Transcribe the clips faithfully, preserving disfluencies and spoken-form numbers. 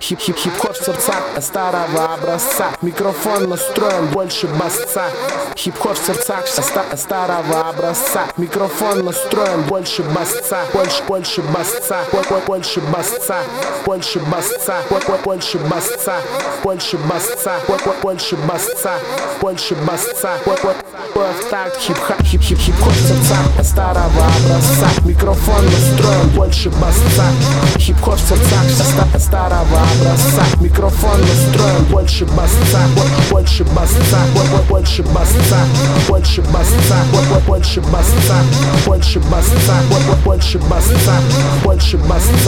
Хип-хип-хип-хоп в сердцах старого образца. Микрофон настроен больше басца. Хип-хоп в сердцах ста- старого образца. Микрофон настроен больше басца. Больше, больше басца. Больше басца. Больше басца. Больше басца. Больше басца. Больше басца. Больше басца. В такт хип-хоп, хип-хип-хип-хоп в сердцах старого образца. Микрофон настроен больше басца. Хип-хоп в сердцах ста- старого образца. Микрофон настроен больше басца. Больше басца. Больше басца. Больше басца. Больше басца. Больше басца. Больше басца. Больше басца.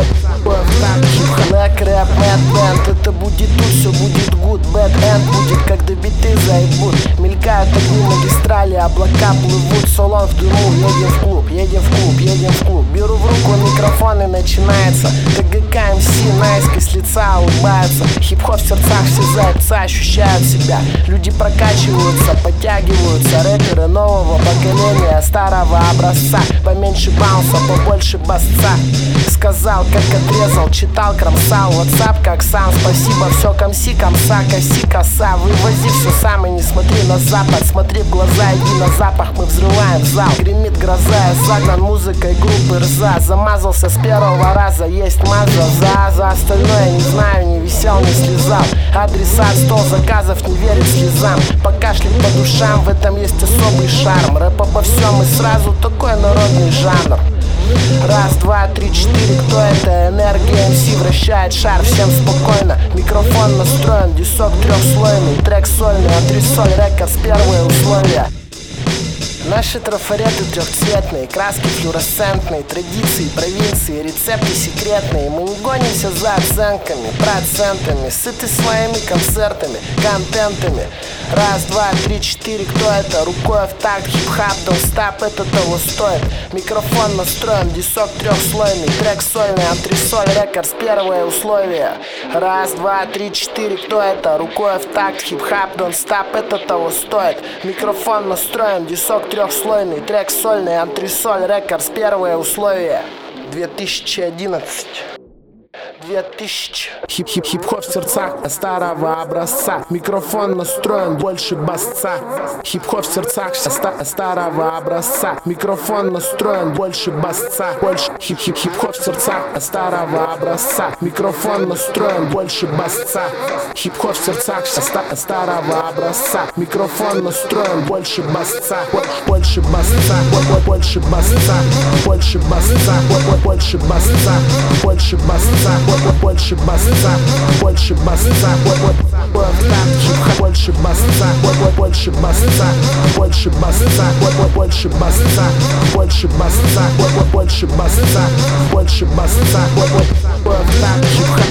В такт хип-хоп. Black Rap Mad Band. Это будет тут, все будет good. Bad end будет, когда биты заебут. Мелькают огни магистрали, облака плывут. Солон в дыму, едем в клуб, едем в клуб, едем в клуб. Беру в руку микрофон и начинается ТГК МС наискось лица улыбаются. Хип-хоп в сердцах все зайца ощущают себя. Люди прокачиваются, подтягиваются. Рэперы нового поколения, старого образца. Поменьше баунса, побольше басца. Сказал, как отрезал, читал, кромсал. WhatsApp как сам, спасибо, все комси, комса, коси, коса. Вывози все сам и не смотри на запад. Смотри в глаза, иди на запах, мы взрываем зал. Гремит гроза, я загнан музыкой группы РЗА. Замазался с первого раза, есть маза. За, за остальное не знаю, не висел, не слезал. Адресат, стол заказов, не верит слезам. Покашлять по душам, в этом есть особый шарм. Рэп обо всем и сразу, такой народный жанр. Раз, два, три, четыре, кто это? Энергия МС вращает шар, всем спокойно. Микрофон настроен, дисок трехслойный. Трек сольный, антресоль, рекордс, первые условия. Наши трафареты трехцветные, краски флуоресцентные, традиции, провинции, рецепты секретные. Мы не гонимся за оценками, процентами, сыты своими концертами, контентами. Раз, два, три, четыре, кто это? Рукой в такт, хип-хап, донстап, это того стоит. Микрофон настроен, дисок трехслойный, трек сольный, антресоль, рекордс, первые условия. Раз, два, три, четыре, кто это? Рукой в такт, хип-хап, донстап, это того стоит. Микрофон настроен, дисок трехслойный, трек сольный, антресоль, рекордс, первые условия. две тысячи одиннадцать. две тысячи. Хип-хип-хип-хоп в сердцах старого образца. Микрофон настроен больше басца. Хип-хоп в сердцах ста- старого образца. Микрофон настроен больше басца. Больше хип-хип-хип-хоп в сердцах старого образца. Микрофон настроен больше басца. Хип-хоп в сердцах ста- старого образца. Микрофон настроен больше басца. Больше басца. Больше басца. Больше басца. Больше басца. Больше басца. Больше басца, больше басца, больше басца, больше басца, больше басца, больше басца, больше басца, больше басца, больше басца, больше басца.